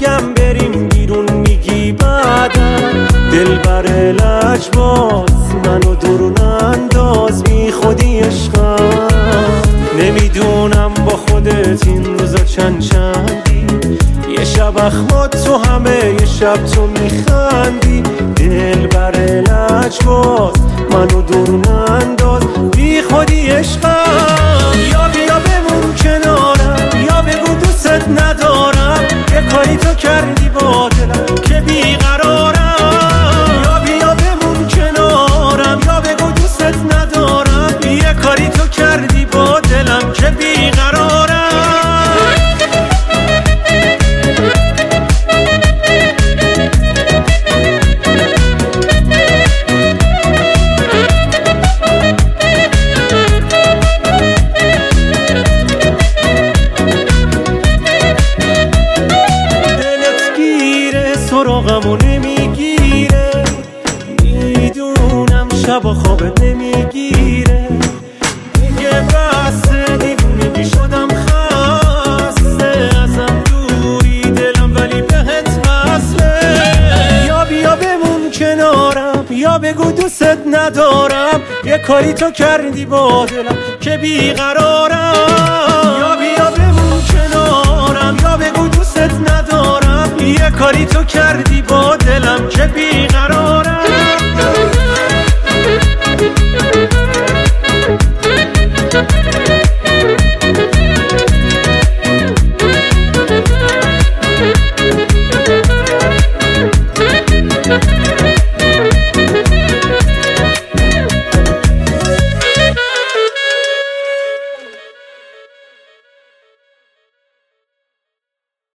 میگم بریم بیرون میگی بعدم. دلبر لجباز منو درون انداز، بی خودی عشقم. نمیدونم با خودت این روزا چندی، یه شب اخمات تو همه یه شب تو میخندی. دلبر لجباز منو درون انداز، بی خودی عشقم. یا بیا بمون کنارم، یا بگو دوست ندارم، یه کاری تو کردی با دلم که بیقرارم. یا بیا بمون کنارم، یا بگو دوست ندارم، یه کاری تو کردی با دلم که بیقرارم. سراغمو نمیگیره، میدونم شب خوابت نمیگیره. میگه بسه دیوونگی شدم خسته، ازم دوری دلم ولی بهت وصله. یا بیا بمون کنارم، یا بگو دوست ندارم، یه کاری تو کردی با دلم که بیقرارم. یا بیا بمون کنارم، یا بگو دوست ندارم، یه کاری تو کردی با دلم که بیقرارم.